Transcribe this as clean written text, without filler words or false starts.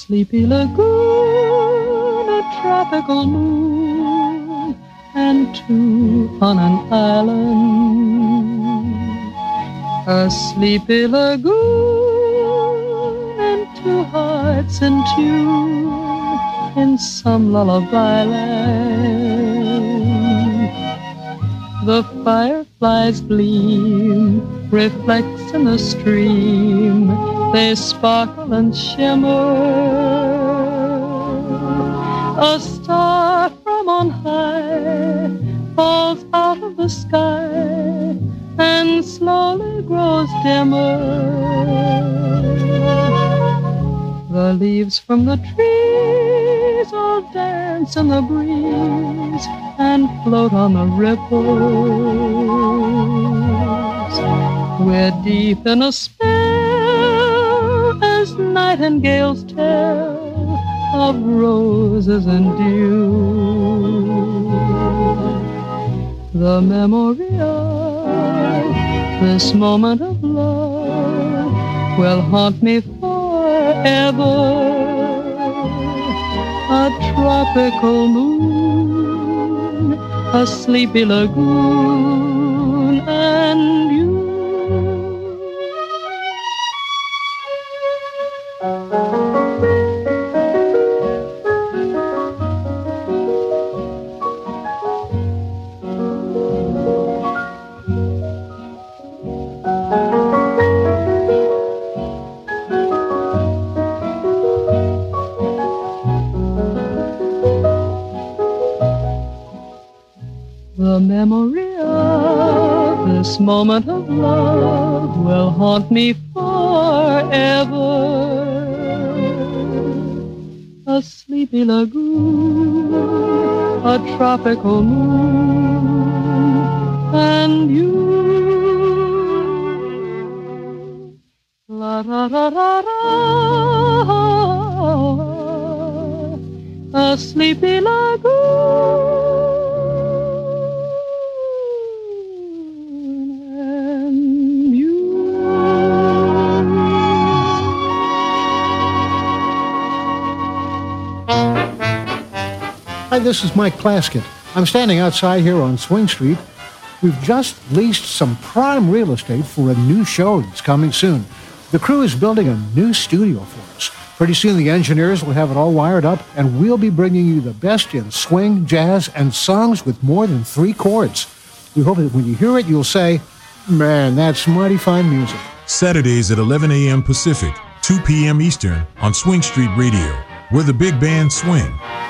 sleepy lagoon, a tropical moon, and two on an island. A sleepy lagoon and two hearts in tune in some lullaby land. The fireflies gleam, reflects in the stream, they sparkle and shimmer. A star from on high falls out of the sky and slowly grows dimmer. The leaves from the trees all dance in the breeze and float on the ripples. We're deep in a spell as nightingales tell of roses and dew. The memory of this moment of love will haunt me forever. A tropical moon, a sleepy lagoon, and you. The memory of this moment of love will haunt me forever. A sleepy lagoon, a tropical moon, and you. La da da da da, a sleepy lagoon. Hi, this is Mike Plaskett. I'm standing outside here on Swing Street. We've just leased some prime real estate for a new show that's coming soon. The crew is building a new studio for us. Pretty soon the engineers will have it all wired up, and we'll be bringing you the best in swing, jazz, and songs with more than 3 chords. We hope that when you hear it, you'll say, man, that's mighty fine music. Saturdays at 11 a.m. Pacific, 2 p.m. Eastern on Swing Street Radio, where the big band swing.